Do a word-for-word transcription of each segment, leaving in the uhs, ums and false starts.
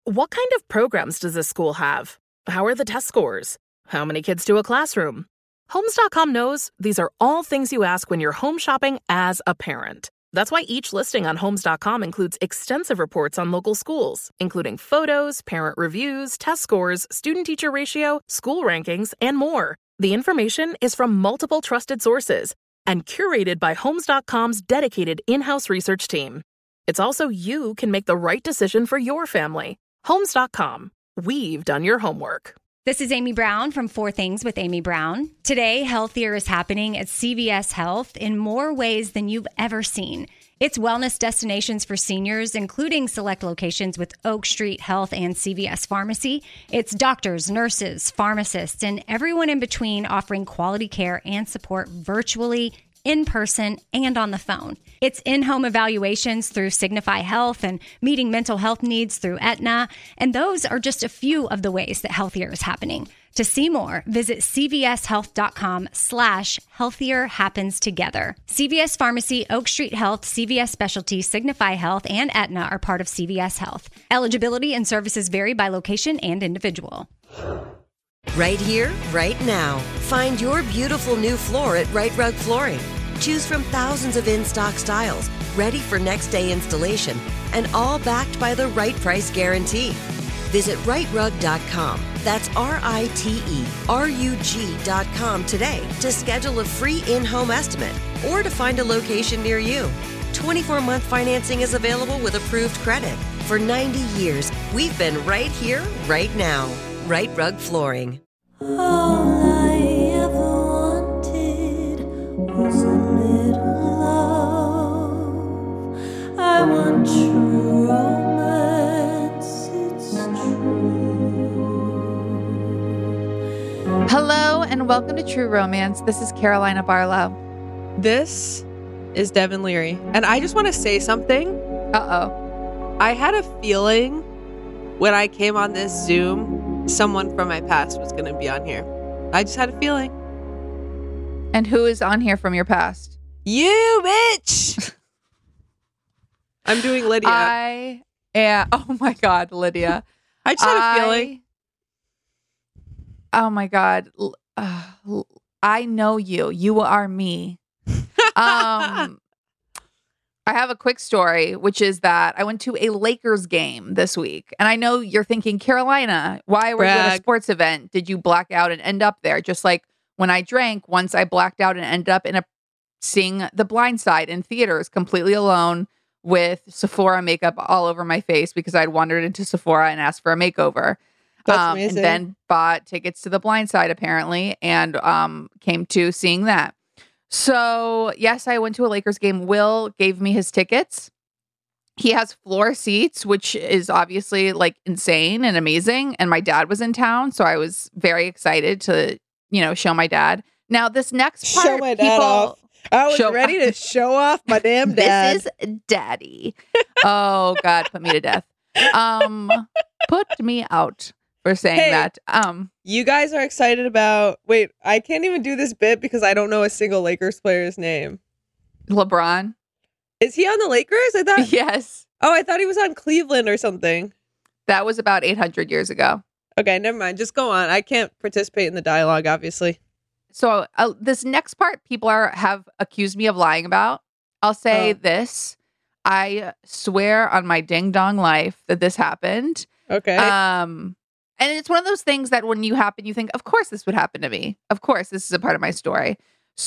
What kind of programs does this school have? How are the test scores? How many kids do a classroom? Homes dot com knows these are all things you ask when you're home shopping as a parent. That's why each listing on Homes dot com includes extensive reports on local schools, including photos, parent reviews, test scores, student-teacher ratio, school rankings, and more. The information is from multiple trusted sources and curated by Homes dot com's dedicated in-house research team. It's also you can make the right decision for your family. Homes dot com. We've done your homework. This is Amy Brown from Four Things with Amy Brown. Today, healthier is happening at C V S Health in more ways than you've ever seen. It's wellness destinations for seniors, including select locations with Oak Street Health and C V S Pharmacy. It's doctors, nurses, pharmacists, and everyone in between offering quality care and support virtually, in person, and on the phone. It's in-home evaluations through Signify Health and meeting mental health needs through Aetna. And those are just a few of the ways that healthier is happening. To see more, visit cvshealth.com slash healthier happens together. C V S Pharmacy, Oak Street Health, C V S Specialty, Signify Health, and Aetna are part of C V S Health. Eligibility and services vary by location and individual. Right here, right now. Find your beautiful new floor at Right Rug Flooring. Choose from thousands of in-stock styles, ready for next day installation, and all backed by the right price guarantee. Visit right rug dot com. That's R I T E R U G dot com today to schedule a free in-home estimate or to find a location near you. twenty-four month financing is available with approved credit. For ninety years, we've been right here, right now. Right Rug Flooring. All I ever wanted was a little love. I want true romance, it's true. Hello and welcome to True Romance. This is Carolina Barlow. This is Devin Leary. And I just want to say something. Uh-oh. I had a feeling when I came on this Zoom, someone from my past was going to be on here. I just had a feeling. And who is on here from your past? You, bitch! I'm doing Lydia. I am. Oh my God, Lydia. I just had I, a feeling. Oh my God. Uh, I know you. You are me. Um, I have a quick story, which is that I went to a Lakers game this week. And I know you're thinking, Carolina, why were you at a sports event? Did you black out and end up there? Just like when I drank, once I blacked out and ended up in a seeing The Blind Side in theaters completely alone with Sephora makeup all over my face because I'd wandered into Sephora and asked for a makeover. That's um, amazing. And then bought tickets to The Blind Side apparently and um, came to seeing that. So, yes, I went to a Lakers game. Will gave me his tickets. He has floor seats, which is obviously like insane and amazing. And my dad was in town, so I was very excited to, you know, show my dad. Now, this next part, show my dad people, off. I was show, ready to show off my damn dad. This is daddy. Oh, God, put me to death. Um, put me out for saying Hey. that. Um, You guys are excited about... Wait, I can't even do this bit because I don't know a single Lakers player's name. LeBron. Is he on the Lakers? I thought... Yes. Oh, I thought he was on Cleveland or something. That was about eight hundred years ago. Okay, never mind. Just go on. I can't participate in the dialogue, obviously. So uh, this next part, people are have accused me of lying about. I'll say Oh. this. I swear on my ding dong life that this happened. Okay. Um, and it's one of those things that when you happen, you think, of course this would happen to me. Of course, this is a part of my story.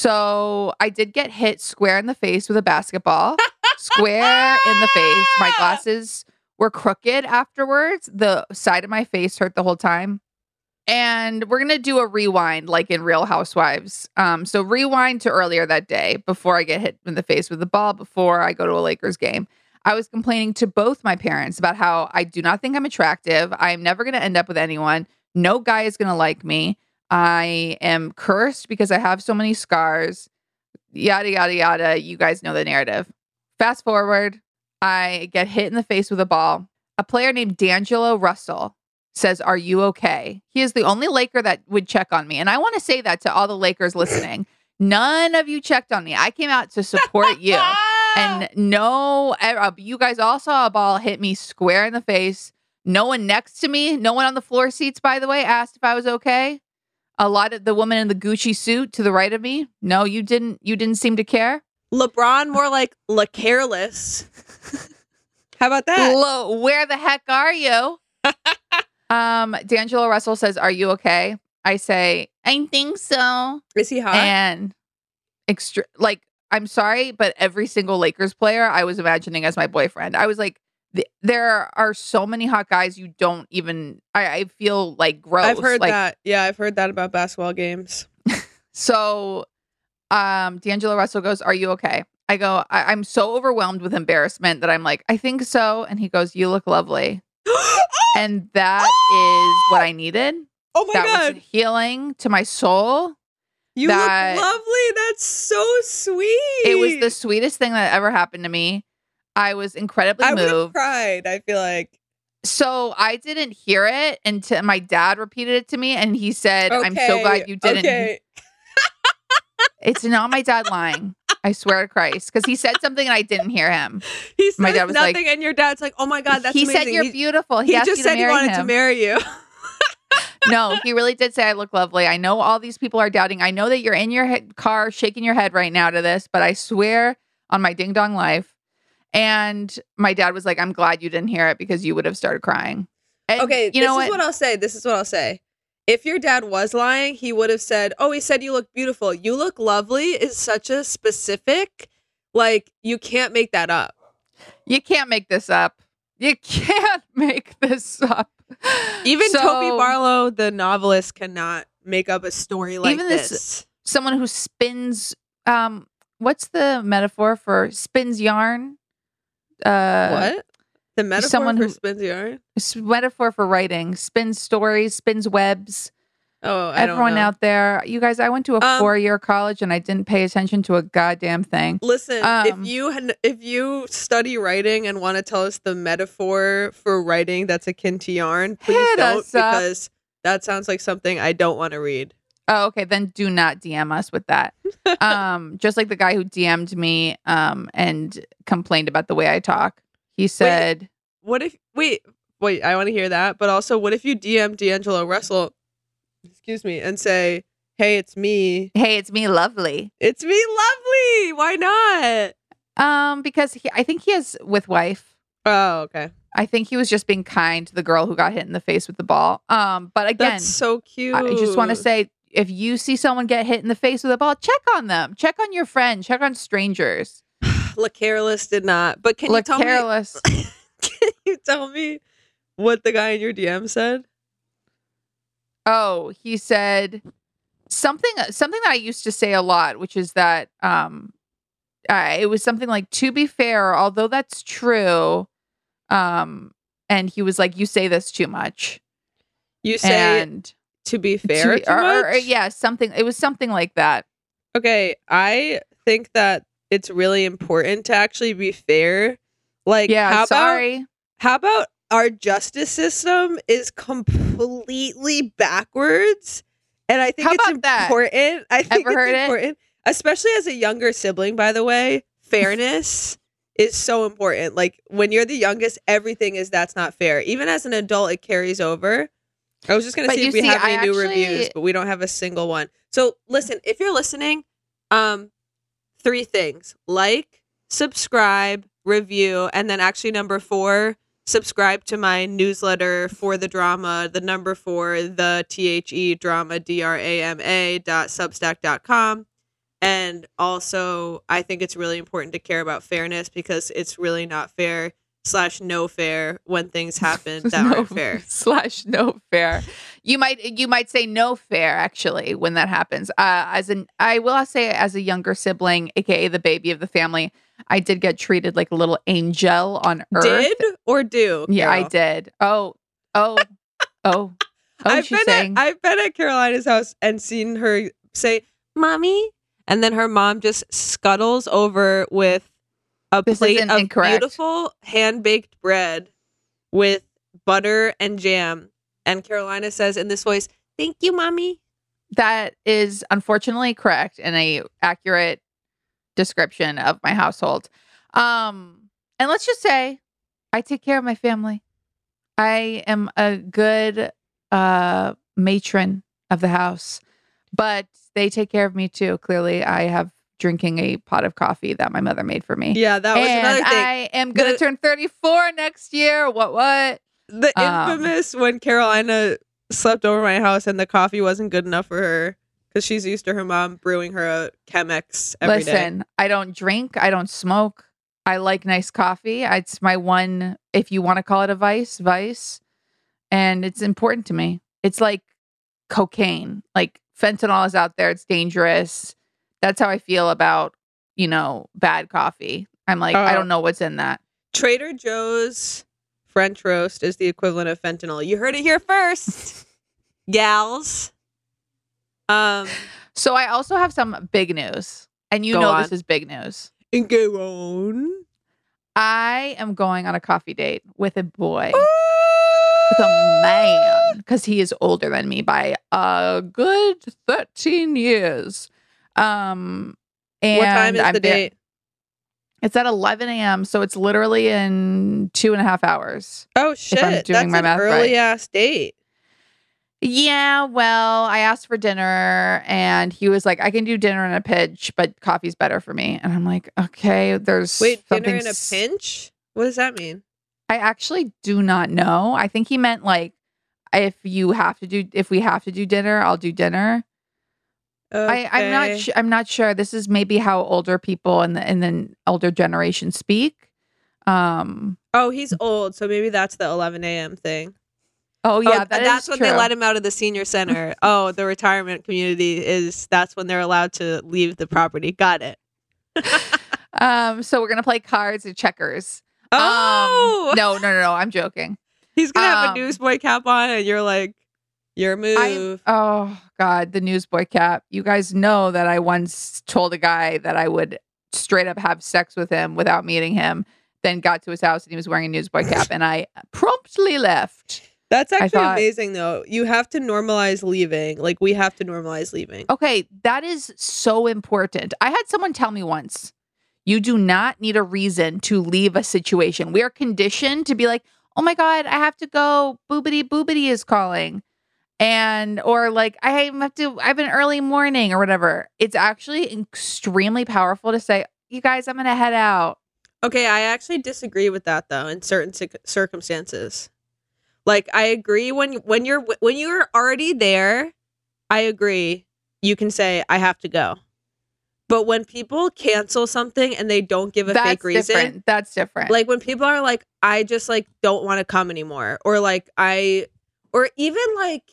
So I did get hit square in the face with a basketball. Square in the face. My glasses were crooked afterwards. The side of my face hurt the whole time. And we're going to do a rewind like in Real Housewives. Um, so rewind to earlier that day before I get hit in the face with the ball, before I go to a Lakers game. I was complaining to both my parents about how I do not think I'm attractive. I'm never going to end up with anyone. No guy is going to like me. I am cursed because I have so many scars. Yada, yada, yada. You guys know the narrative. Fast forward, I get hit in the face with a ball. A player named D'Angelo Russell says, "Are you okay?" He is the only Laker that would check on me. And I want to say that to all the Lakers listening. None of you checked on me. I came out to support you. And no, uh, you guys all saw a ball hit me square in the face. No one next to me, no one on the floor seats, by the way, asked if I was okay. A lot of the woman in the Gucci suit to the right of me. No, you didn't. You didn't seem to care. LeBron more like La Careless. How about that? Lo, where the heck are you? um, D'Angelo Russell says, "Are you okay?" I say, "I think so." Is he hot? And extra, like, I'm sorry, but every single Lakers player I was imagining as my boyfriend. I was like, th- there are so many hot guys you don't even. I, I feel like gross. I've heard like, that. Yeah, I've heard that about basketball games. So, um, D'Angelo Russell goes, "Are you okay?" I go, I- I'm so overwhelmed with embarrassment that I'm like, "I think so." And he goes, "You look lovely." And that is what I needed. Oh my that God. was healing to my soul. You that- look lovely. That's so sweet. It was the sweetest thing that ever happened to me. I was incredibly I would have moved. cried, I feel like. So I didn't hear it until my dad repeated it to me, and he said, "I'm so Okay, glad you didn't." Okay. It's not my dad lying. I swear to Christ, because he said something and I didn't hear him. He says My dad was like- nothing, and your dad's like, "Oh my God, that's he amazing." said you're he, beautiful. He, he asked just you to said he marry wanted him. to marry you. No, he really did say I look lovely. I know all these people are doubting. I know that you're in your he- car shaking your head right now to this, but I swear on my ding dong life. And my dad was like, "I'm glad you didn't hear it because you would have started crying." And Okay, you this know is what? what I'll say. This is what I'll say. If your dad was lying, he would have said, "Oh, he said you look beautiful. You look lovely" is such a specific, like, you can't make that up. You can't make this up. You can't make this up. Even So, Toby Barlow, the novelist, cannot make up a story like Even this- this. someone who spins, um, what's the metaphor for spins yarn? Uh, What? The metaphor someone for who- spins yarn? s- metaphor for writing, spins stories, spins webs. Oh, I Everyone don't know. out there, you guys, I went to a Um, four-year college and I didn't pay attention to a goddamn thing. Listen, Um, if you had- if you study writing and want to tell us the metaphor for writing that's akin to yarn, please Hit don't, us up. because that sounds like something I don't want to read. Oh, okay. Then do not D M us with that. um, just like the guy who D M'd me um, and complained about the way I talk. He said, What if wait wait I want to hear that, but also what if you D M D'Angelo Russell, excuse me, and say, "Hey, it's me, "Hey, it's me, lovely." it's me, lovely. Why not?" Um, because he, I think he has with wife. Oh, okay. I think he was just being kind to the girl who got hit in the face with the ball. Um, but again, That's so cute. I just want to say, if you see someone get hit in the face with a ball, check on them. Check on your friend. Check on strangers. La Careless did not. But can you Look tell careless. me? Can you tell me what the guy in your D M said? Oh, he said something something that I used to say a lot, which is that um, uh, it was something like, "To be fair, although that's true," um, and he was like, "You say this too much." You say, And to be fair, to, too or, or- much? yeah, something. It was something like that. Okay, I think that it's really important to actually be fair. Like, Yeah, how about sorry. how about our justice system is completely backwards, and I think How it's about that? important. I think Ever it's heard it? important, especially as a younger sibling. By the way, fairness is so important. Like, when you're the youngest, everything is that's not fair. Even as an adult, it carries over. I was just gonna But see you if we see, have I any new actually- reviews, but we don't have a single one. So listen, if you're listening, um, three things: like, subscribe, review, and then actually number four, subscribe to my newsletter For the Drama. The number four, the T H E drama, D R A M A dot substack dot com. And also, I think it's really important to care about fairness, because it's really not fair slash no fair when things happen that No aren't fair. slash no fair. You might you might say no fair actually when that happens. Uh, as an I will say as a younger sibling, aka the baby of the family, I did get treated like a little angel on earth. Did or do? Yeah, I Carol? did. Oh, oh, oh, oh. I've she's been saying, at I've been at Carolina's house and seen her say, "Mommy," and then her mom just scuttles over with a This plate isn't of incorrect. beautiful hand baked bread with butter and jam. And Carolina says in this voice, "Thank you, Mommy." that is unfortunately correct and a accurate description of my household. Um, and let's just say I take care of my family. I am a good uh, matron of the house, but they take care of me too. Clearly, I have drinking a pot of coffee that my mother made for me. Yeah, that was and another thing. I am going to turn thirty-four next year. What, what? The Um, infamous when Carolina slept over my house and the coffee wasn't good enough for her because she's used to her mom brewing her a Chemex every day. Listen, I don't drink. I don't smoke. I like nice coffee. It's my one, if you want to call it a vice, vice. And it's important to me. It's like cocaine. Like fentanyl is out there. It's dangerous. That's how I feel about, you know, bad coffee. I'm like, I Oh. don't know what's in that. Trader Joe's French roast is the equivalent of fentanyl. You heard it here first, gals. Um, So I also have some big news. And you Go know on. this is big news. and go on. I am going on a coffee date with a boy. With a man, because he is older than me by a good thirteen years. Um, and What time is I'm the there- date? It's at eleven a.m., so it's literally in two and a half hours. Oh shit! I'm doing That's my an math right. early ass date. Yeah, well, I asked for dinner, and he was like, "I can do dinner in a pinch, but coffee's better for me." And I'm like, "Okay, there's Wait, dinner something in a s- pinch? What does that mean? I actually do not know. I think he meant like if you have to do if we have to do dinner, I'll do dinner. I, I'm not. Okay. Sh- I'm not sure. This is maybe how older people in the in the older generation speak. Um. Oh, he's old, so maybe that's the eleven a.m. thing. Oh yeah, Oh, that that's is when true. they let him out of the senior center. Oh, the retirement community is that's when they're allowed to leave the property. Got it. Um. So we're gonna play cards and checkers. Oh, Um, no, no, no, no. I'm joking. he's gonna have um, a newsboy cap on, and you're like, your I. move. Oh God, the newsboy cap. You guys know that I once told a guy that I would straight up have sex with him without meeting him. Then got to his house and he was wearing a newsboy cap, and I promptly left. That's actually thought- amazing, though. You have to normalize leaving. Like we have to normalize leaving. Okay, that is so important. I had someone tell me once, you do not need a reason to leave a situation. We are conditioned to be like, oh my God, I have to go. Boobity boobity is calling. And, or like, I have to, I have an early morning or whatever. It's actually extremely powerful to say, you guys, I'm going to head out. Okay, I actually disagree with that though in certain cir- circumstances. Like I agree when when you're when you're already there, I agree. You can say I have to go. But when people cancel something and they don't give a That's fake reason, different. That's different. like when people are like I just like don't want to come anymore or like I or even like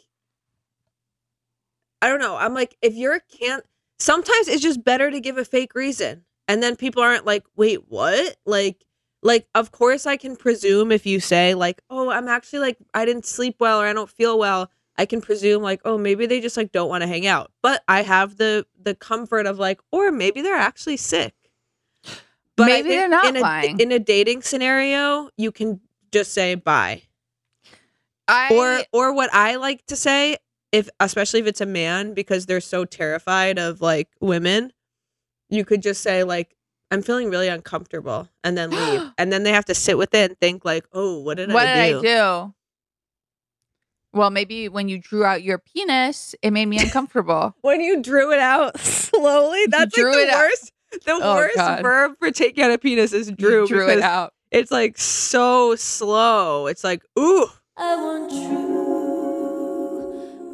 I don't know. I'm like if you're can't sometimes it's just better to give a fake reason. And then people aren't like, wait, what? Like, like, of course I can presume if you say like, oh, I'm actually like, I didn't sleep well or I don't feel well. I can presume like, oh, maybe they just like don't want to hang out. But I have the the comfort of like, or maybe they're actually sick. But I Maybe think they're not in a, lying. In a dating scenario, you can just say bye. I, Or or what I like to say, if especially if it's a man, because they're so terrified of like women, you could just say like, I'm feeling really uncomfortable and then leave. And then they have to sit with it and think like, oh, what did what I did do? I do? Well, maybe when you drew out your penis, it made me uncomfortable. When you drew it out slowly, that's drew like it the out. worst. The Oh, worst God. verb for taking out a penis is drew, You drew because it out. it's like so slow. It's like, ooh. I want true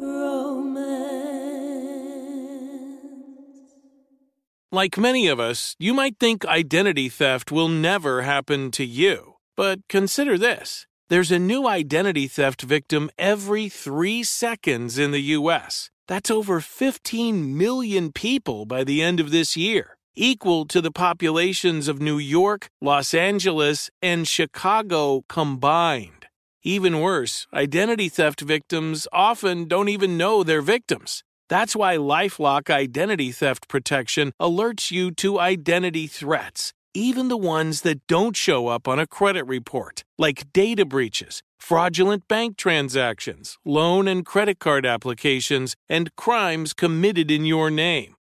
romance. Like many of us, you might think identity theft will never happen to you. But consider this. There's a new identity theft victim every three seconds in the U S. That's over fifteen million people by the end of this year, equal to the populations of New York, Los Angeles, and Chicago combined. Even worse, identity theft victims often don't even know they're victims. That's why LifeLock Identity Theft Protection alerts you to identity threats, even the ones that don't show up on a credit report, like data breaches, fraudulent bank transactions, loan and credit card applications, and crimes committed in your name.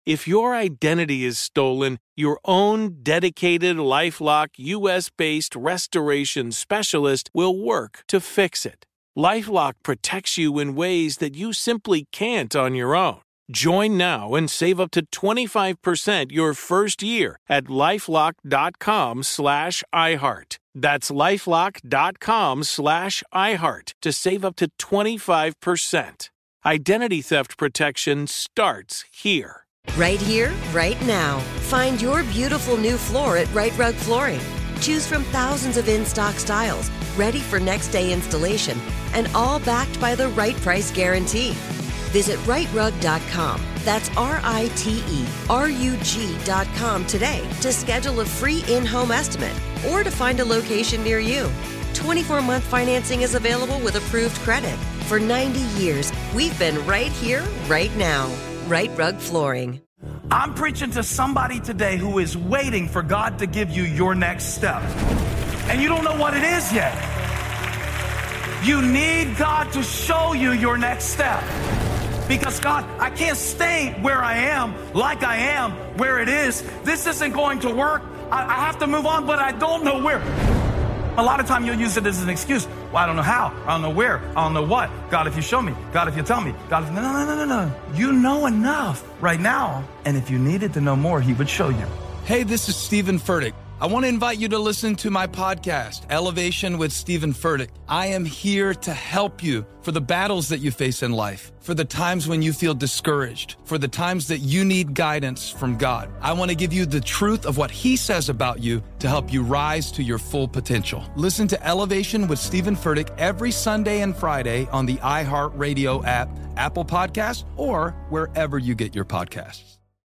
If your identity is stolen, your own dedicated LifeLock U S-based restoration specialist will work to fix it. LifeLock protects you in ways that you simply can't on your own. Join now and save up to twenty-five percent your first year at LifeLock.com slash iHeart. That's LifeLock.com slash iHeart to save up to twenty-five percent. Identity theft protection starts here. Right here, right now. Find your beautiful new floor at Right Rug Flooring. Choose from thousands of in-stock styles, ready for next day installation, and all backed by the right price guarantee. Visit right rug dot com. That's R I T E R U G dot com today to schedule a free in-home estimate or to find a location near you. twenty-four month financing is available with approved credit. For ninety years, we've been right here, right now. Right Rug Flooring. I'm preaching to somebody today who is waiting for God to give you your next step. And you don't know what it is yet. You need God to show you your next step. Because God, I can't stay where I am, like I am, where it is. This isn't going to work. I, I have to move on, but I don't know where. A lot of time you'll use it as an excuse. Well, I don't know how. I don't know where. I don't know what. God, if you show me. God, if you tell me. God, if... No, no, no, no, no. You know enough right now. And if you needed to know more, he would show you. Hey, this is Stephen Furtick. I want to invite you to listen to my podcast, Elevation with Stephen Furtick. I am here to help you for the battles that you face in life, for the times when you feel discouraged, for the times that you need guidance from God. I want to give you the truth of what he says about you to help you rise to your full potential. Listen to Elevation with Stephen Furtick every Sunday and Friday on the iHeartRadio app, Apple Podcasts, or wherever you get your podcasts.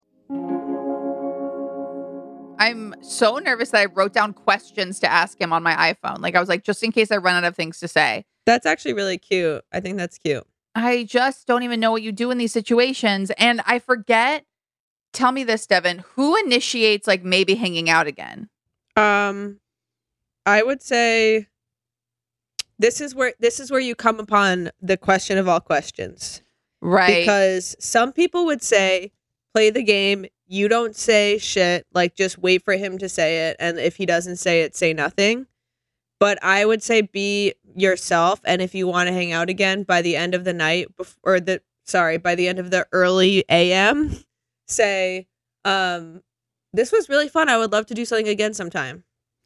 I'm so nervous that I wrote down questions to ask him on my iPhone. Like I was like, just in case I run out of things to say. That's actually really cute. I think that's cute. I just don't even know what you do in these situations. And I forget. Tell me this, Devin. Who initiates like maybe hanging out again? Um, I would say this is where this is where you come upon the question of all questions. Right. Because some people would say, play the game. You don't say shit, like just wait for him to say it. And if he doesn't say it, say nothing. But I would say be yourself. And if you want to hang out again by the end of the night, or the, sorry, by the end of the early A M, say, um, this was really fun. I would love to do something again sometime.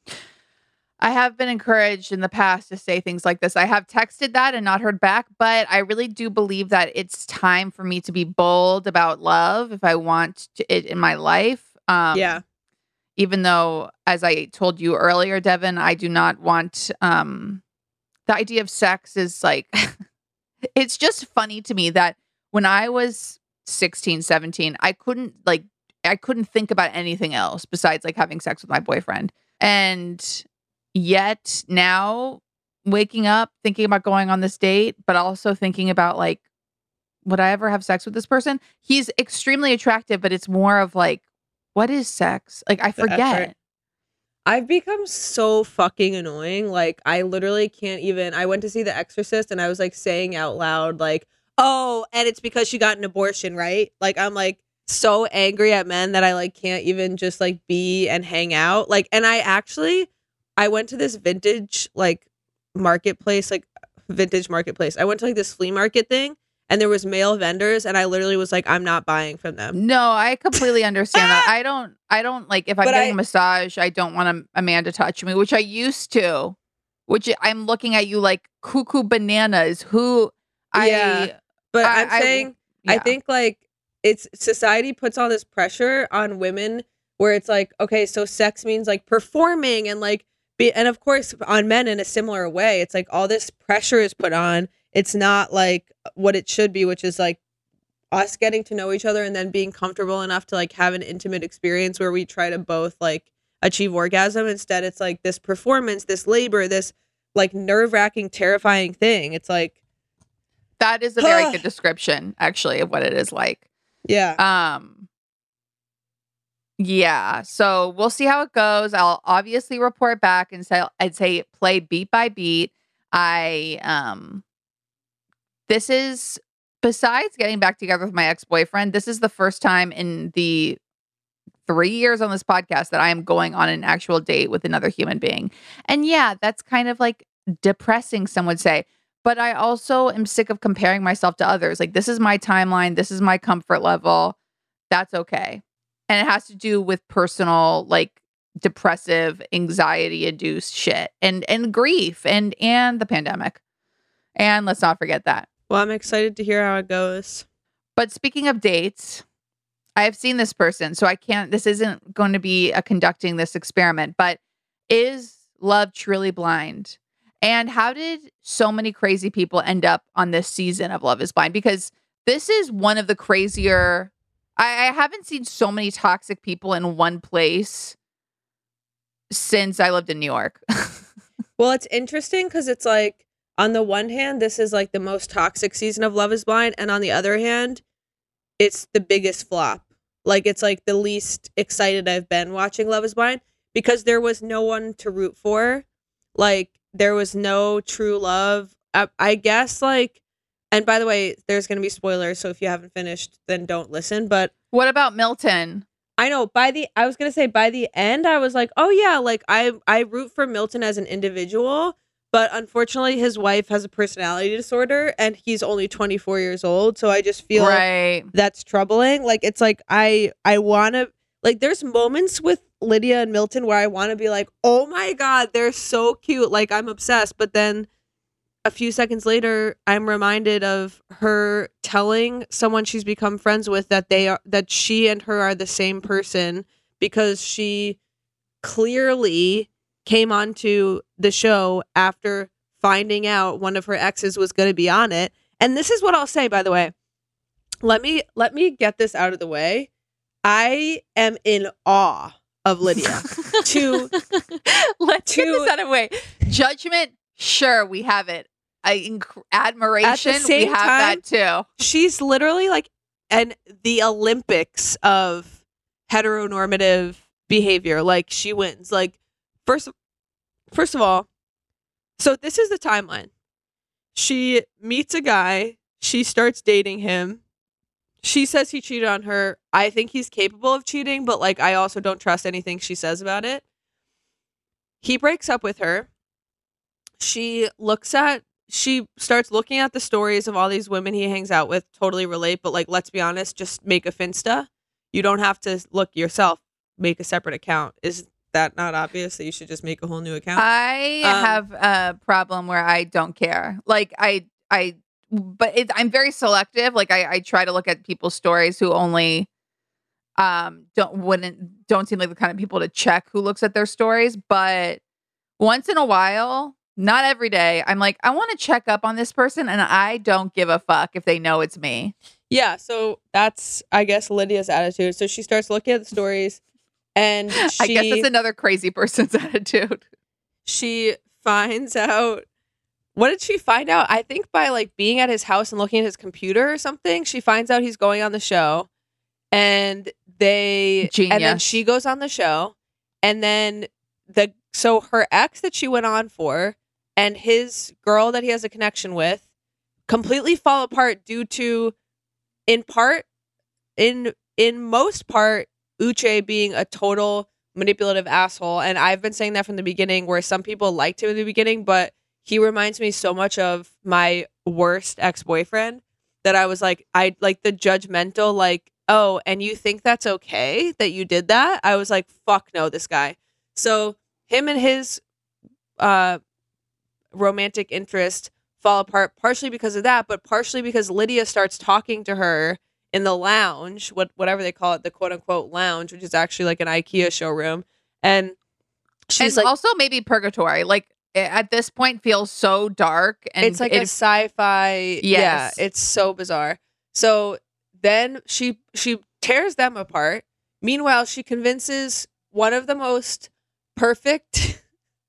I have been encouraged in the past to say things like this. I have texted that and not heard back, but I really do believe that it's time for me to be bold about love if I want to, it in my life. Um, yeah. Even though, as I told you earlier, Devin, I do not want, um, the idea of sex is like, it's just funny to me that when I was sixteen, seventeen, I couldn't like, I couldn't think about anything else besides like having sex with my boyfriend. And yet now waking up, thinking about going on this date, but also thinking about like, would I ever have sex with this person? He's extremely attractive, but it's more of like, what is sex? Like, I forget. Right. I've become so fucking annoying. Like, I literally can't even, I went to see The Exorcist and I was like saying out loud, like, oh, and it's because she got an abortion, right? Like, I'm like so angry at men that I like can't even just like be and hang out. Like, and I actually, I went to this vintage like marketplace, like vintage marketplace. I went to like this flea market thing and there was male vendors and I literally was like, I'm not buying from them. No, I completely understand that. I don't, I don't like if I'm But getting I- a massage, I don't want a, a man to touch me, which I used to, which I'm looking at you like cuckoo bananas who I, Yeah. But I- I'm I- saying, I yeah. think like it's society puts all this pressure on women where it's like, okay, so sex means like performing and like, be, and of course on men in a similar way, it's like all this pressure is put on. It's not like what it should be, which is like us getting to know each other and then being comfortable enough to like have an intimate experience where we try to both like achieve orgasm. Instead, it's like this performance, this labor, this like nerve wracking, terrifying thing. It's like, that is a very good description actually of what it is like. yeah. Um, yeah. So we'll see how it goes. I'll obviously report back and say, I'd say play beat by beat. I, um, this is Besides getting back together with my ex-boyfriend, this is the first time in the three years on this podcast that I am going on an actual date with another human being. And yeah, that's kind of like depressing, some would say. But I also am sick of comparing myself to others. Like, this is my timeline. This is my comfort level. That's okay. And it has to do with personal, like, depressive, anxiety-induced shit and and grief and and the pandemic. And let's not forget that. Well, I'm excited to hear how it goes. But speaking of dates, I have seen this person, so I can't, this isn't going to be a conducting this experiment, but is love truly blind? And how did so many crazy people end up on this season of Love is Blind? Because this is one of the crazier, I, I haven't seen so many toxic people in one place since I lived in New York. Well, it's interesting because it's like, on the one hand, this is like the most toxic season of Love is Blind. And on the other hand, it's the biggest flop. Like, it's like the least excited I've been watching Love is Blind because there was no one to root for. Like, there was no true love. I, I guess, like, and by the way, there's going to be spoilers. So if you haven't finished, then don't listen. But what about Milton? I know by the, I was going to say by the end, I was like, oh yeah, like I, I root for Milton as an individual. But unfortunately, his wife has a personality disorder and he's only twenty-four years old. So I just feel right. That's troubling. Like, it's like, I, I want to, like, there's moments with Lydia and Milton where I want to be like, oh my God, they're so cute. Like, I'm obsessed. But then a few seconds later, I'm reminded of her telling someone she's become friends with that they are, that she and her are the same person because she clearly came onto the show after finding out one of her exes was going to be on it. And this is what I'll say, by the way. Let me let me get this out of the way. I am in awe of Lydia. to Let's to, get this out of the way. Judgment, sure, we have it. I inc- admiration, we have time, that too. She's literally like and the Olympics of heteronormative behavior. Like, she wins. Like, First, first of all, so this is the timeline. She meets a guy. She starts dating him. She says he cheated on her. I think he's capable of cheating, but like, I also don't trust anything she says about it. He breaks up with her. She looks at, she starts looking at the stories of all these women he hangs out with, totally relate, but like, let's be honest, just make a Finsta. You don't have to look yourself, make a separate account. Is that not obvious that you should just make a whole new account? I Um, have a problem where I don't care. Like, I, I, but it, I'm very selective. Like, I, I try to look at people's stories who only, um, don't wouldn't don't seem like the kind of people to check who looks at their stories. But once in a while, not every day, I'm like, I want to check up on this person, and I don't give a fuck if they know it's me. Yeah, so that's, I guess, Lydia's attitude. So she starts looking at the stories. And she, I guess that's another crazy person's attitude. She finds out, what did she find out? I think by like being at his house and looking at his computer or something, she finds out he's going on the show. And they, Genius. and then she goes on the show. And then the, so her ex that she went on for and his girl that he has a connection with completely fall apart due to, in part, in, in most part, Uche being a total manipulative asshole. And I've been saying that from the beginning, where some people liked him in the beginning, but he reminds me so much of my worst ex-boyfriend that I was like, I like the judgmental, like, oh, and you think that's okay that you did that? I was like, fuck no, this guy. So him and his uh, romantic interest fall apart partially because of that, but partially because Lydia starts talking to her in the lounge, what whatever they call it, the quote unquote lounge, which is actually like an IKEA showroom. And she's and like, also maybe purgatory. Like, at this point feels so dark. And it's like it, a sci-fi. Yes. Yeah, it's so bizarre. So then she she tears them apart. Meanwhile, she convinces one of the most perfect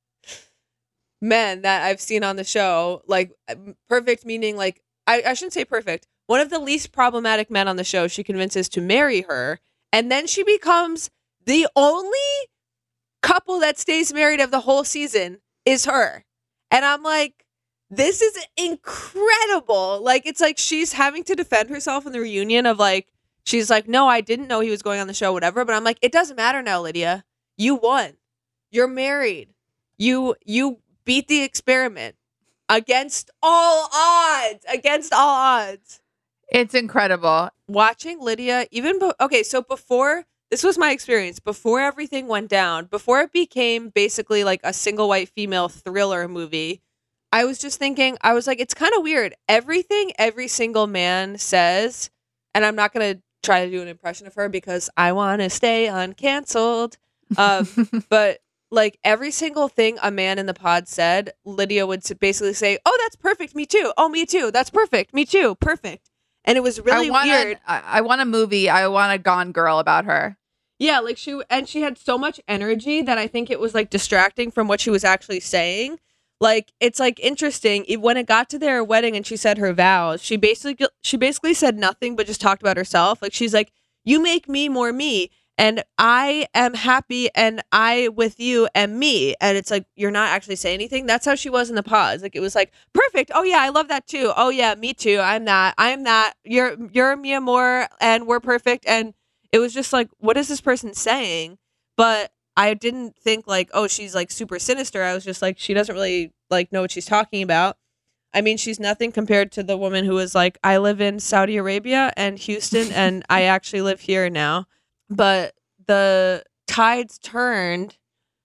men that I've seen on the show. Like, perfect meaning like, I, I shouldn't say perfect. One of the least problematic men on the show, she convinces to marry her. And then she becomes the only couple that stays married of the whole season is her. And I'm like, this is incredible. Like, it's like she's having to defend herself in the reunion of like, she's like, no, I didn't know he was going on the show, whatever. But I'm like, it doesn't matter now, Lydia. You won. You're married. You you beat the experiment against all odds. Against all odds. It's incredible. Watching Lydia, even, be- okay, so before, this was my experience, before everything went down, before it became basically like a single white female thriller movie, I was just thinking, I was like, it's kind of weird. Everything every single man says, and I'm not going to try to do an impression of her because I want to stay uncanceled. Um, but like every single thing a man in the pod said, Lydia would basically say, oh, that's perfect. Me too. Oh, me too. That's perfect. Me too. Perfect. And it was really I want weird. A, I want a movie. I want a Gone Girl about her. Yeah, like she, and she had so much energy that I think it was like distracting from what she was actually saying. Like, it's like interesting when it got to their wedding and she said her vows, she basically, she basically said nothing, but just talked about herself. Like, she's like, you make me more me. And I am happy and I with you am me. And it's like, you're not actually saying anything. That's how she was in the pause. Like, it was like, perfect. Oh yeah, I love that too. Oh yeah, me too. I'm that. I'm that. You're, you're Mia Moore and we're perfect. And it was just like, what is this person saying? But I didn't think like, oh, she's like super sinister. I was just like, she doesn't really like know what she's talking about. I mean, she's nothing compared to the woman who was like, I live in Saudi Arabia and Houston and I actually live here now. But the tides turned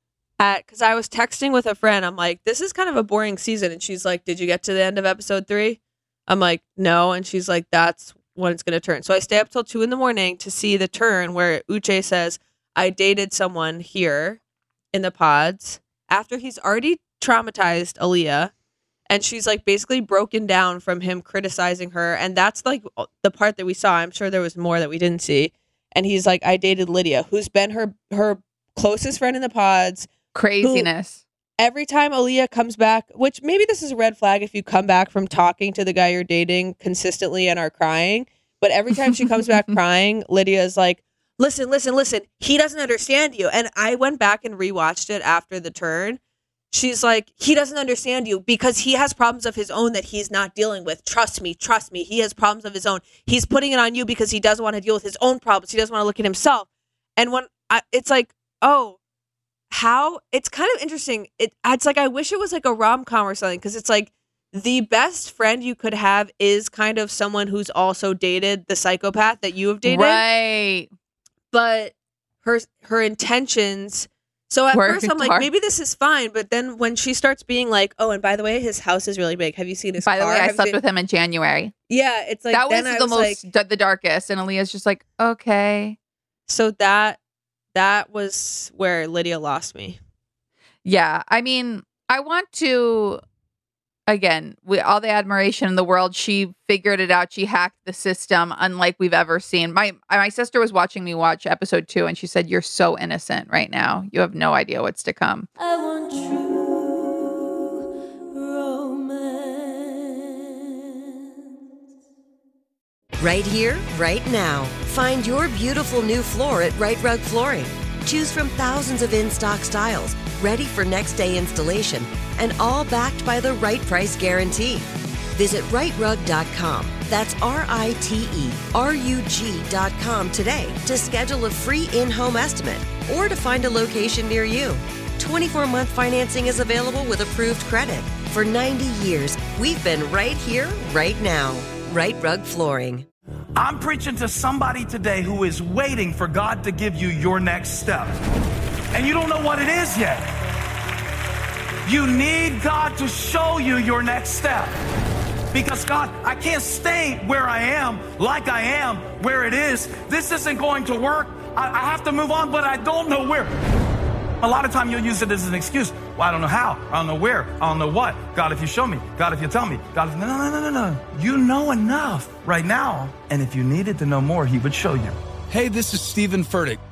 at, because I was texting with a friend. I'm like, this is kind of a boring season. And she's like, did you get to the end of episode three? I'm like, no. And she's like, that's when it's going to turn. So I stay up till two in the morning to see the turn where Uche says, I dated someone here in the pods after he's already traumatized Aaliyah. And she's like basically broken down from him criticizing her. And that's like the part that we saw. I'm sure there was more that we didn't see. And he's like, I dated Lydia, who's been her her closest friend in the pods. Craziness. Every time Aaliyah comes back, which maybe this is a red flag if you come back from talking to the guy you're dating consistently and are crying. But every time she comes back crying, Lydia is like, listen, listen, listen. He doesn't understand you. And I went back and rewatched it after the turn. She's like, he doesn't understand you because he has problems of his own that he's not dealing with. Trust me, trust me. He has problems of his own. He's putting it on you because he doesn't want to deal with his own problems. He doesn't want to look at himself. And when I, it's like, oh, how? It's kind of interesting. It, it's like, I wish it was like a rom-com or something because it's like the best friend you could have is kind of someone who's also dated the psychopath that you have dated. Right. But her her intentions... So at Work first I'm like, hard. maybe this is fine. But then when she starts being like, oh, and by the way, his house is really big. Have you seen his By the car? way, I Have you slept seen-" with him in January. Yeah, it's like, that was then I the was most like, d- the darkest. And Aaliyah's just like, okay. so that that was where Lydia lost me. Yeah. I mean, I want to, again, with all the admiration in the world, she figured it out. She hacked the system unlike we've ever seen. My my sister was watching me watch episode two and she said, you're so innocent right now. You have no idea what's to come. I want true romance. Right here, right now. Find your beautiful new floor at Right Rug Flooring. Choose from thousands of in-stock styles, ready for next day installation, and all backed by the right price guarantee. Visit right rug dot com. That's R I T E R U G dot com today to schedule a free in-home estimate or to find a location near you. twenty-four month financing is available with approved credit. For ninety years, we've been right here, right now. Right Rug Flooring. I'm preaching to somebody today who is waiting for God to give you your next step. And you don't know what it is yet. You need God to show you your next step. Because God, I can't stay where I am, like I am, where it is. This isn't going to work. I, I have to move on, but I don't know where. A lot of time you'll use it as an excuse. Well, I don't know how. I don't know where. I don't know what. God, if you show me. God, if you tell me. God, if... No, no, no, no, no. You know enough right now. And if you needed to know more, he would show you. Hey, this is Stephen Furtick.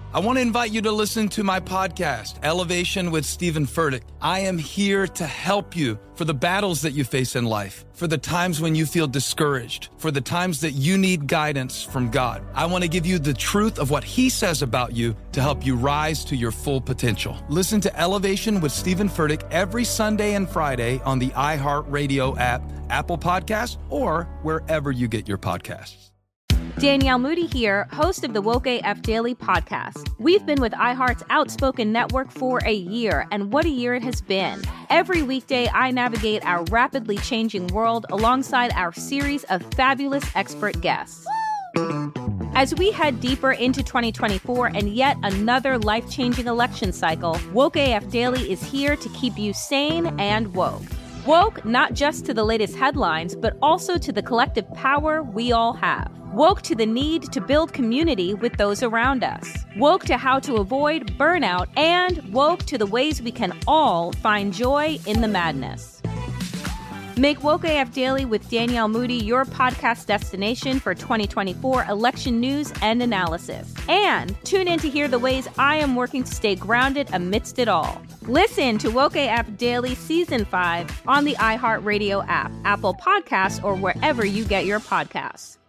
I want to invite you to listen to my podcast, Elevation with Stephen Furtick. I am here to help you for the battles that you face in life, for the times when you feel discouraged, for the times that you need guidance from God. I want to give you the truth of what He says about you to help you rise to your full potential. Listen to Elevation with Stephen Furtick every Sunday and Friday on the iHeartRadio app, Apple Podcasts, or wherever you get your podcasts. Danielle Moody here, host of the Woke A F Daily podcast. We've been with iHeart's Outspoken Network for a year, and what a year it has been. Every weekday, I navigate our rapidly changing world alongside our series of fabulous expert guests. As we head deeper into twenty twenty-four and yet another life-changing election cycle, Woke A F Daily is here to keep you sane and woke. Woke not just to the latest headlines, but also to the collective power we all have. Woke to the need to build community with those around us. Woke to how to avoid burnout, and woke to the ways we can all find joy in the madness. Make Woke A F Daily with Danielle Moody your podcast destination for twenty twenty-four election news and analysis. And tune in to hear the ways I am working to stay grounded amidst it all. Listen to Woke A F Daily Season five on the iHeartRadio app, Apple Podcasts, or wherever you get your podcasts.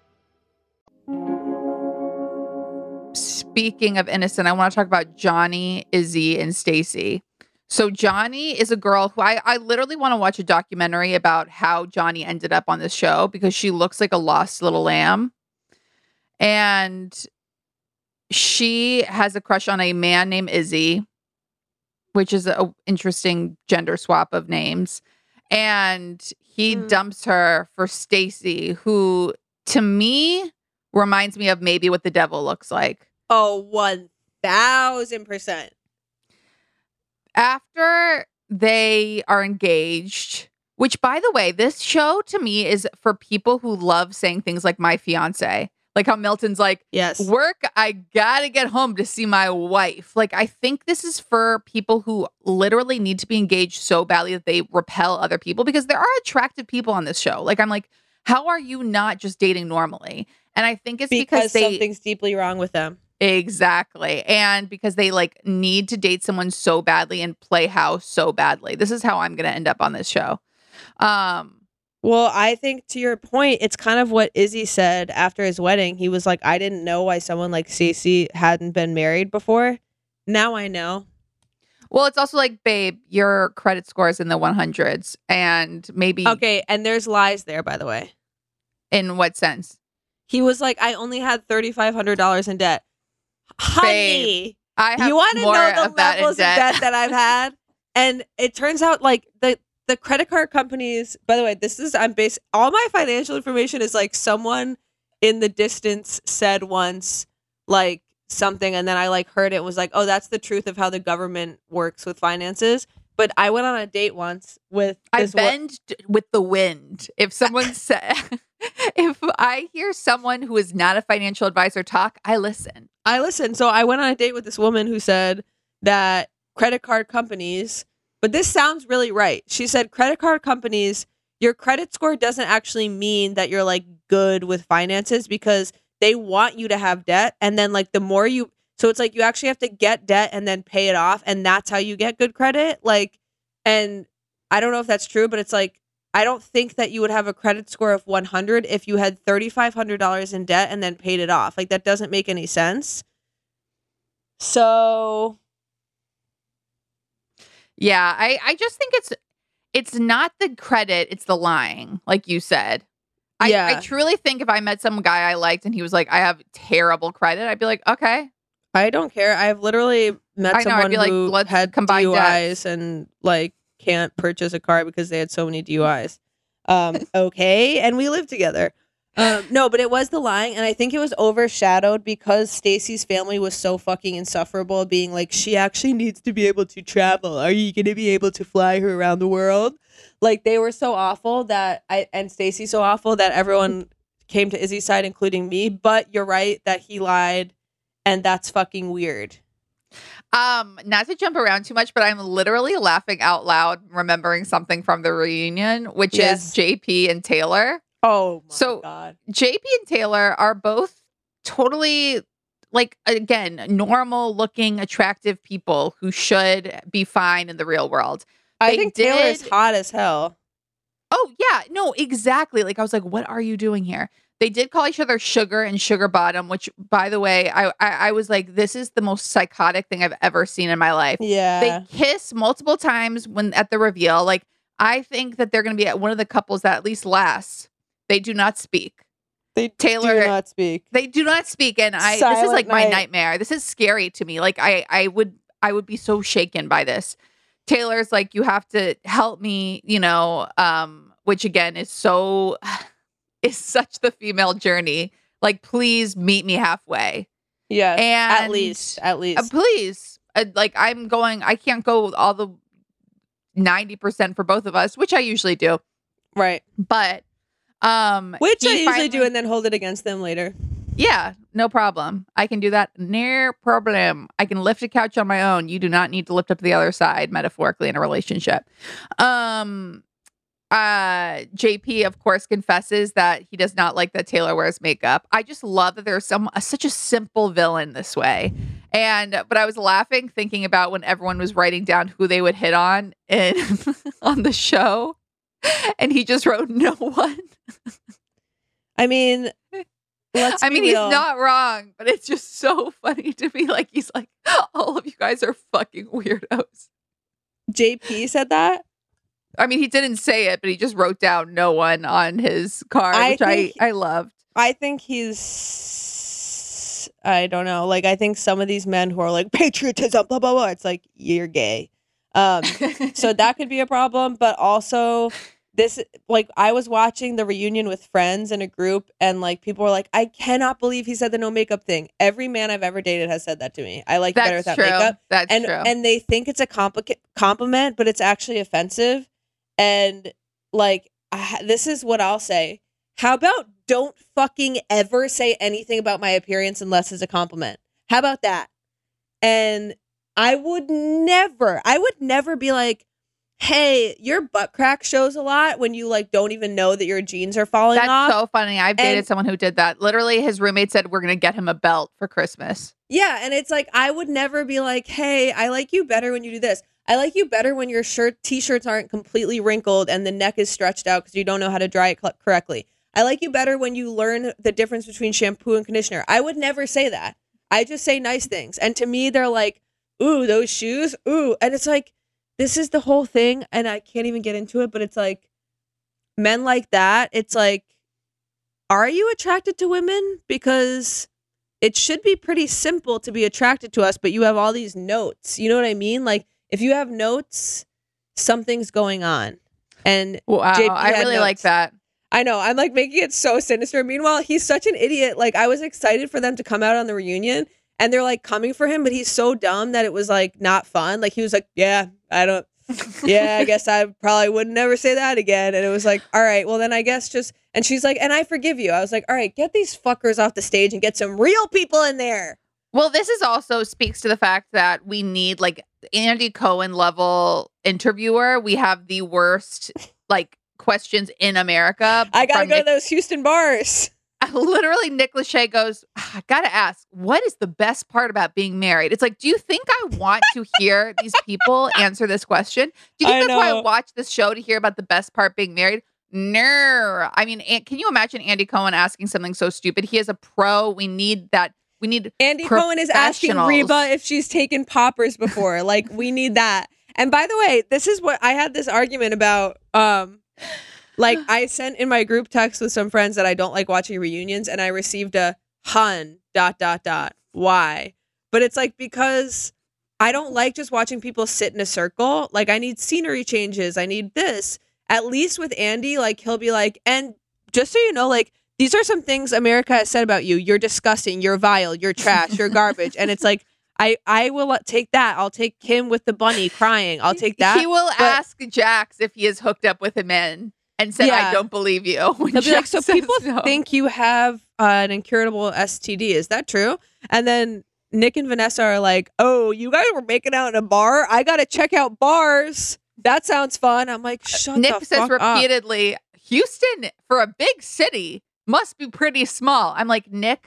Speaking of innocent, I want to talk about Johnny, Izzy, and Stacey. So Johnny is a girl who I, I literally want to watch a documentary about how Johnny ended up on this show because she looks like a lost little lamb. And she has a crush on a man named Izzy, which is an interesting gender swap of names. And he mm. dumps her for Stacey, who to me reminds me of maybe what the devil looks like. Oh, one thousand percent. After they are engaged, which, by the way, this show to me is for people who love saying things like my fiance. Like how Milton's like, yes, work, I gotta get home to see my wife. Like, I think this is for people who literally need to be engaged so badly that they repel other people, because there are attractive people on this show. Like, I'm like, how are you not just dating normally? And I think it's because, because they, something's deeply wrong with them. Exactly. And because they like need to date someone so badly and play house so badly. This is how I'm going to end up on this show. Um, well, I think to your point, it's kind of what Izzy said after his wedding. He was like, I didn't know why someone like Stacey hadn't been married before. Now I know. Well, it's also like, babe, your credit score is in the hundreds and maybe. Okay. And there's lies there, by the way. In what sense? He was like, I only had three thousand five hundred dollars in debt. Honey, Babe, I have you want to more know the of that levels in debt. of debt that I've had? And it turns out like the, the credit card companies, by the way, this is, I'm based, all my financial information is like someone in the distance said once like something. And then I like heard it was like, oh, that's the truth of how the government works with finances. But I went on a date once with I this bend wo- with the wind. If someone said, if I hear someone who is not a financial advisor talk, I listen. I listen. So I went on a date with this woman who said that credit card companies, but this sounds really right. She said credit card companies, your credit score doesn't actually mean that you're like good with finances, because they want you to have debt. And then like the more you, so it's like you actually have to get debt and then pay it off. And that's how you get good credit. Like, and I don't know if that's true, but it's like, I don't think that you would have a credit score of one hundred if you had three thousand five hundred dollars in debt and then paid it off. Like, that doesn't make any sense. So. Yeah, I, I just think it's it's not the credit, it's the lying, like you said. I, yeah. I truly think if I met some guy I liked and he was like, I have terrible credit, I'd be like, okay. I don't care. I've literally met I know, someone I'd be like, who let's had combine D U Is debts. and like can't purchase a car because they had so many D U Is. Um, okay, and we live together. Um, no, but it was the lying, and I think it was overshadowed because Stacey's family was so fucking insufferable, being like, she actually needs to be able to travel. Are you going to be able to fly her around the world? Like, they were so awful that I and Stacey so awful that everyone came to Izzy's side, including me. But you're right that he lied, and that's fucking weird. Um, not to jump around too much, but I'm literally laughing out loud remembering something from the reunion, which Yes. is J P and Taylor. Oh my So- god. J P and Taylor are both totally like, again, normal looking, attractive people who should be fine in the real world. I They think Taylor is did- hot as hell. Oh, yeah. No, exactly. Like, I was like, what are you doing here? They did call each other Sugar and Sugar Bottom, which, by the way, I, I, I was like, this is the most psychotic thing I've ever seen in my life. Yeah. They kiss multiple times when at the reveal. Like, I think that they're going to be at one of the couples that at least lasts. They do not speak. They Taylor- do not speak. They do not speak, and I. this is Silent like my night. nightmare. This is scary to me. Like, I, I would, I would be so shaken by this. Taylor's like, you have to help me, you know, um, which again is so, is such the female journey. Like, please meet me halfway. Yes. And at least. At least. Uh, please, uh, like, I'm going. I can't go all the ninety percent for both of us, which I usually do. Right. But, um, Which he I usually do finally- and then hold it against them later. Yeah, no problem. I can do that. No problem. I can lift a couch on my own. You do not need to lift up the other side, metaphorically, in a relationship. Um, uh, J P, of course, confesses that he does not like that Taylor wears makeup. I just love that there's some uh, such a simple villain this way. And but I was laughing thinking about when everyone was writing down who they would hit on in on the show, and he just wrote no one. I mean, let's I be mean, he's real. not wrong, but it's just so funny to be like, he's like, all of you guys are fucking weirdos. J P said that. I mean, he didn't say it, but he just wrote down no one on his card, I which think- I, I loved. I think he's. I don't know. Like, I think some of these men who are like patriotism, blah blah blah. It's like, you're gay. Um, so that could be a problem. But also, this, like, I was watching the reunion with friends in a group, and like people were like, I cannot believe he said the no makeup thing. Every man I've ever dated has said that to me. I like you better That's without true. makeup. That's and true. and they think it's a complica- compliment, but it's actually offensive. And like, I, this is what I'll say. How about don't fucking ever say anything about my appearance unless it's a compliment? How about that? And I would never, I would never be like, hey, your butt crack shows a lot when you like don't even know that your jeans are falling That's off. so funny. I've dated And- someone who did that. Literally, his roommate said, we're going to get him a belt for Christmas. Yeah, and it's like, I would never be like, hey, I like you better when you do this. I like you better when your shirt t-shirts aren't completely wrinkled and the neck is stretched out because you don't know how to dry it cl- correctly. I like you better when you learn the difference between shampoo and conditioner. I would never say that. I just say nice things. And to me, they're like, ooh, those shoes, ooh. And it's like, this is the whole thing, and I can't even get into it, but it's like, men like that, it's like, are you attracted to women? Because it should be pretty simple to be attracted to us, but you have all these notes. You know what I mean? Like, if you have notes, something's going on. And Wow, J P I had really like notes. that. I know. I'm like making it so sinister. Meanwhile, he's such an idiot. Like, I was excited for them to come out on the reunion, and they're like coming for him, but he's so dumb that it was like not fun. Like, he was like, yeah, I don't, yeah, I guess I probably would never say that again. And it was like, all right, well, then I guess just, and she's like, and I forgive you. I was like, all right, get these fuckers off the stage and get some real people in there. Well, this is also speaks to the fact that we need like Andy Cohen level interviewer. We have the worst like questions in America. I gotta from go Nick- to those Houston bars. Literally, Nick Lachey goes, I gotta ask, what is the best part about being married? It's like, do you think I want to hear these people answer this question? Do you think I that's why I know. watch this show, to hear about the best part being married? No. I mean, An- can you imagine Andy Cohen asking something so stupid? He is a pro. We need that. We need Andy Cohen is asking professionals. Reba if she's taken poppers before. Like, we need that. And by the way, this is what I had this argument about. Um, like, I sent in my group text with some friends that I don't like watching reunions, and I received a hun dot dot dot. Why? But it's like, because I don't like just watching people sit in a circle. Like, I need scenery changes. I need this. At least with Andy, like, he'll be like, and just so you know, like, these are some things America has said about you. You're disgusting. You're vile. You're trash. You're garbage. And it's like, I, I will take that. I'll take Kim with the bunny crying. I'll take that. He will But ask Jax if he is hooked up with a man and said, Yeah. I don't believe you. When He'll be like, Jax so says people no. think you have uh, an incurable S T D. Is that true? And then Nick and Vanessa are like, oh, you guys were making out in a bar? I got to check out bars. That sounds fun. I'm like, shut Nick the says fuck up. repeatedly, Houston, for a big city, must be pretty small. I'm like, Nick,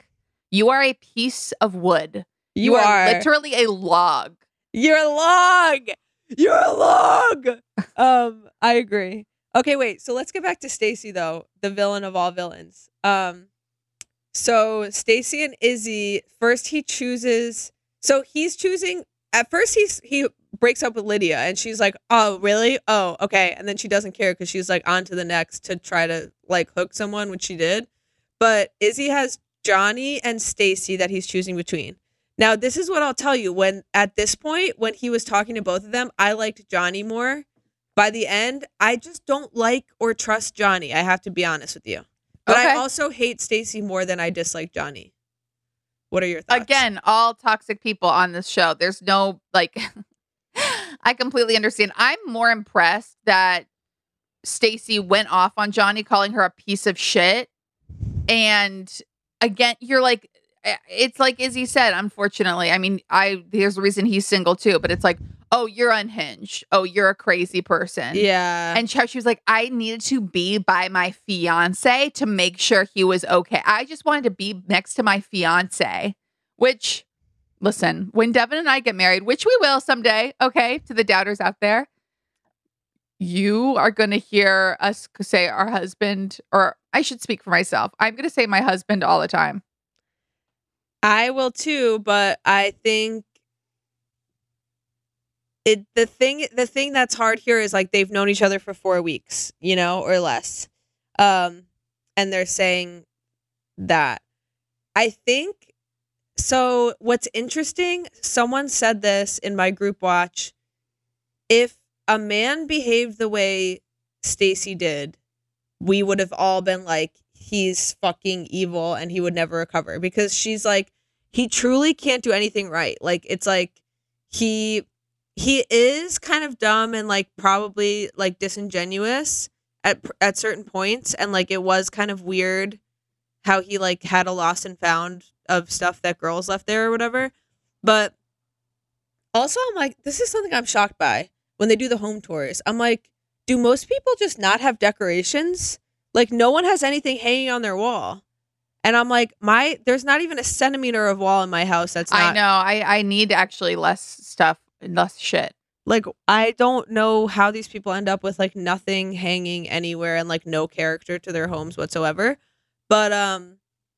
You are a piece of wood. You, You are. are literally a log. You're a log. You're a log. um, I agree. Okay, wait. So let's get back to Stacy though, the villain of all villains. Um, so Stacy and Izzy. First, he chooses. So he's choosing. At first, he's he breaks up with Lydia, and she's like, "Oh, really? Oh, okay." And then she doesn't care because she's like on to the next to try to like hook someone, which she did. But Izzy has Johnny and Stacy that he's choosing between. Now, this is what I'll tell you. When at this point, when he was talking to both of them, I liked Johnny more. By the end, I just don't like or trust Johnny. I have to be honest with you. But Okay. I also hate Stacy more than I dislike Johnny. What are your thoughts? Again, all toxic people on this show. There's no, like, I completely understand. I'm more impressed that Stacy went off on Johnny, calling her a piece of shit. And again, you're like, it's like Izzy said, unfortunately. I mean, I there's a reason he's single too, but it's like, oh, you're unhinged. Oh, you're a crazy person. Yeah. And she was like, I needed to be by my fiance to make sure he was okay. I just wanted to be next to my fiance, which, listen, when Devin and I get married, which we will someday, okay, to the doubters out there, you are going to hear us say our husband, or I should speak for myself. I'm going to say my husband all the time. I will too, but I think it the thing the thing that's hard here is like they've known each other for four weeks, you know, or less. Um, and they're saying that. I think so what's interesting, someone said this in my group watch. If a man behaved the way Stacy did, we would have all been like, he's fucking evil and he would never recover, because she's like, he truly can't do anything right. Like, it's like he he is kind of dumb and like probably like disingenuous at at certain points, and like it was kind of weird how he like had a lost and found of stuff that girls left there or whatever. But also I'm like, this is something I'm shocked by when they do the home tours. I'm like, do most people just not have decorations? Like, no one has anything hanging on their wall. And I'm like, my there's not even a centimeter of wall in my house that's not. I know. I, I need actually less stuff, less shit. Like, I don't know how these people end up with like nothing hanging anywhere and like no character to their homes whatsoever. But um,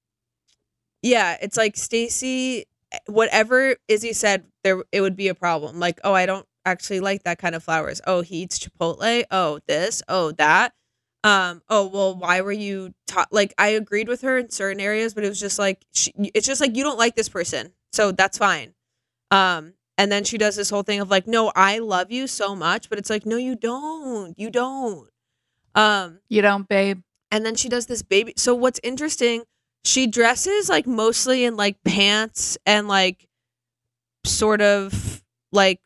yeah, it's like Stacy, whatever Izzy said, there it would be a problem. Like, oh, I don't actually like that kind of flowers. Oh, he eats Chipotle. Oh, this. Oh, that. Um, oh, well, why were you taught? Like, I agreed with her in certain areas, but it was just like, she, it's just like, you don't like this person. So that's fine. Um, and then she does this whole thing of like, no, I love you so much, but it's like, no, you don't, you don't. Um, you don't, babe. And then she does this baby. So what's interesting, she dresses like mostly in like pants and like sort of like,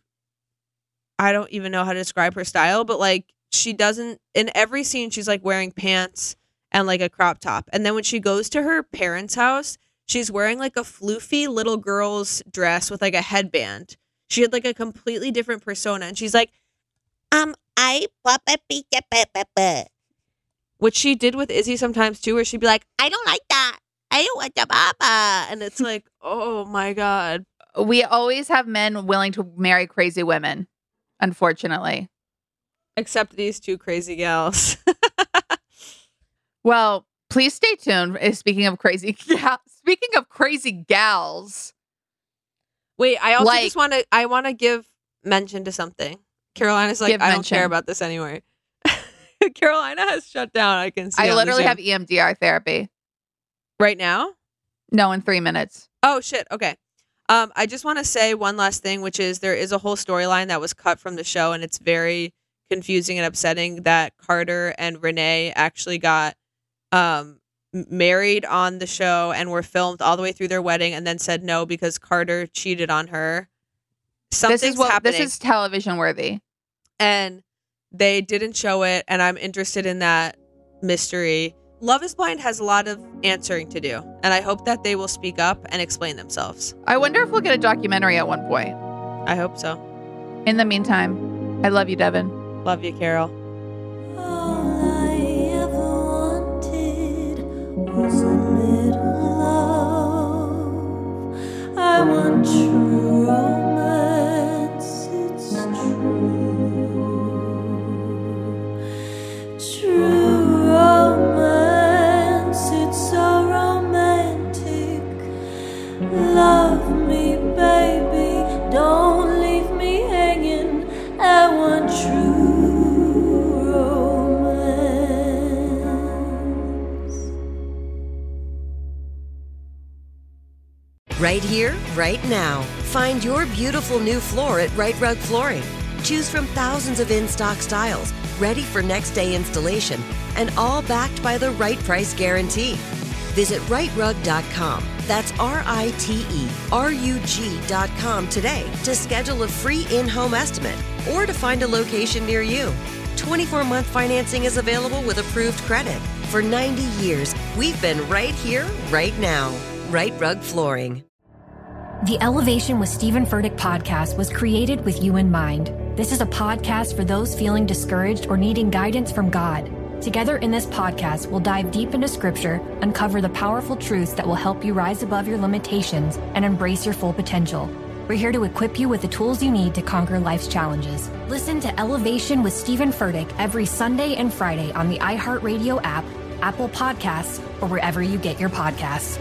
I don't even know how to describe her style, but like, she doesn't, in every scene, she's like wearing pants and like a crop top. And then when she goes to her parents' house, she's wearing like a floofy little girl's dress with like a headband. She had like a completely different persona. And she's like, um, I, which she did with Izzy sometimes too, where she'd be like, I don't like that. I don't want the papa. And it's like, oh my God. We always have men willing to marry crazy women, unfortunately. Except these two crazy gals. Well, please stay tuned. Speaking of crazy, gal- speaking of crazy gals. Wait, I also like, just want to. I want to give mention to something. Carolina's like, Give I mention. don't care about this anyway. Carolina has shut down. I can see. I on literally the have E M D R therapy right now. No, in three minutes. Oh shit. Okay. Um, I just want to say one last thing, which is there is a whole storyline that was cut from the show, and it's very confusing and upsetting that Carter and Renee actually got um married on the show and were filmed all the way through their wedding, and then said no because Carter cheated on her. Something's this is what happening. this is television worthy, and they didn't show it, and I'm interested in that mystery. Love is Blind has a lot of answering to do, and I hope that they will speak up and explain themselves. I wonder if we'll get a documentary at one point. I hope so. In the meantime, I love you, Devin. Love you, Carol. All I ever wanted was a little love. Right here, right now. Find your beautiful new floor at Right Rug Flooring. Choose from thousands of in-stock styles, ready for next day installation, and all backed by the right price guarantee. Visit right rug dot com. That's R I T E R U G dot com today to schedule a free in-home estimate or to find a location near you. twenty-four month financing is available with approved credit. For ninety years, we've been right here, right now. Right Rug Flooring. The Elevation with Stephen Furtick podcast was created with you in mind. This is a podcast for those feeling discouraged or needing guidance from God. Together in this podcast, we'll dive deep into scripture, uncover the powerful truths that will help you rise above your limitations and embrace your full potential. We're here to equip you with the tools you need to conquer life's challenges. Listen to Elevation with Stephen Furtick every Sunday and Friday on the iHeartRadio app, Apple Podcasts, or wherever you get your podcasts.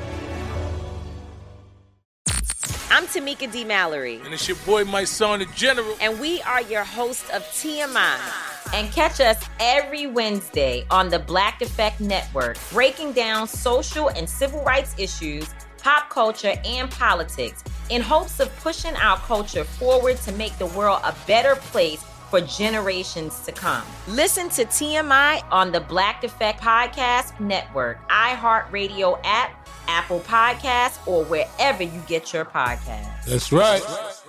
I'm Tamika D. Mallory. And it's your boy, my son, the General. And we are your hosts of T M I. And catch us every Wednesday on the Black Effect Network, breaking down social and civil rights issues, pop culture, and politics in hopes of pushing our culture forward to make the world a better place for generations to come. Listen to T M I on the Black Effect Podcast Network, iHeartRadio app, Apple Podcasts, or wherever you get your podcasts. That's right.